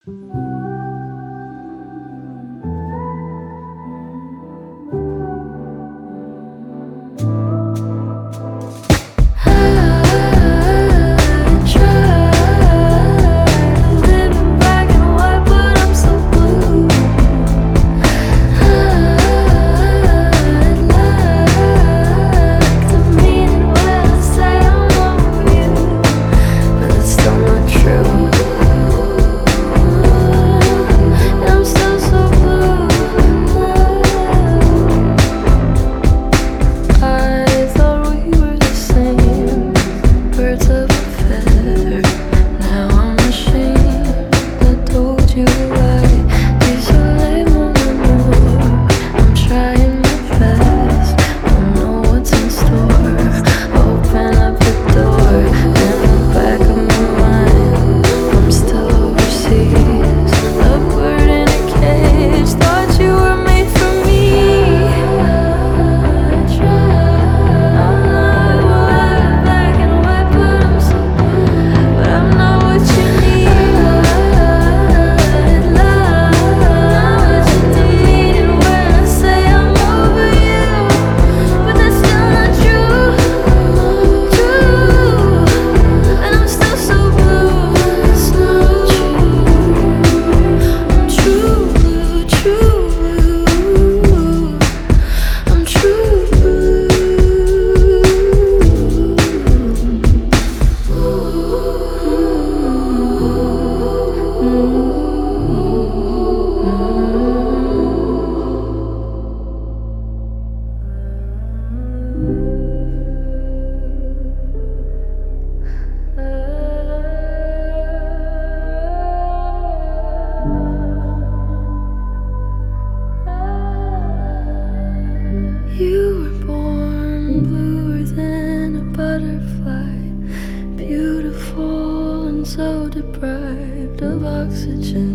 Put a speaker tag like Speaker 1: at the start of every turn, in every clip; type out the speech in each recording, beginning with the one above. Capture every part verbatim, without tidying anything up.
Speaker 1: So deprived of oxygen,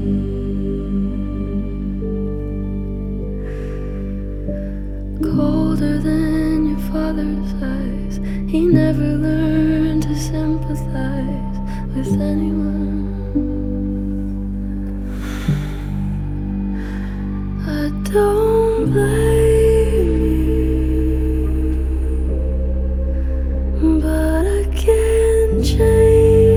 Speaker 1: colder than your father's eyes. He never learned to sympathize with anyone. I don't blame you, but I can't change.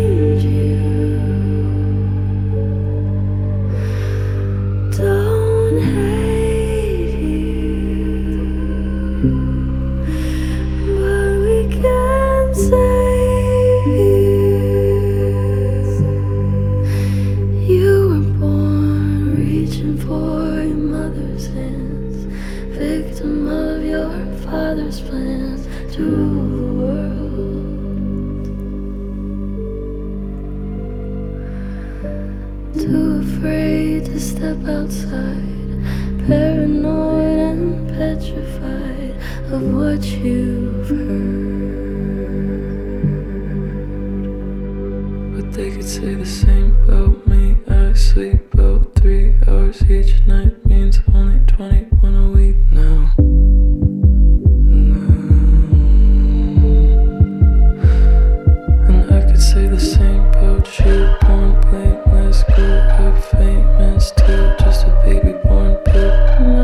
Speaker 1: Victim of your father's plans to rule the world. Too afraid to step outside, paranoid and petrified of what you've heard. But they could say the same about me. I sleep about three hours each night, means only twenty-one a week now. And I could say the same about you, born blameless, grew up famous too, just a baby born poop. No.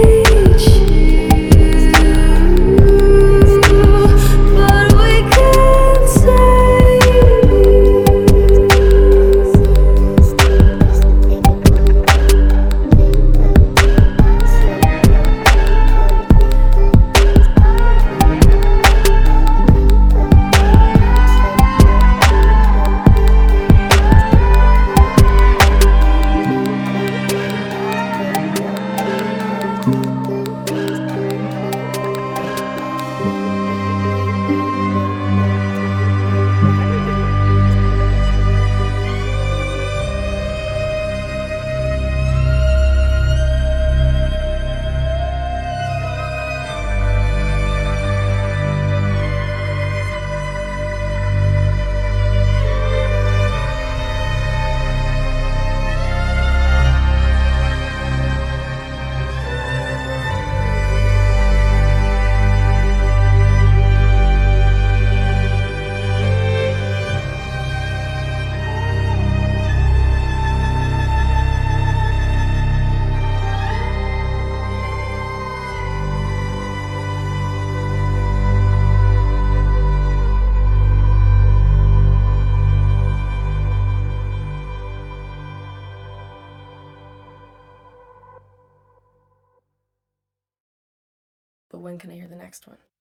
Speaker 1: But we can
Speaker 2: when can I hear the next one?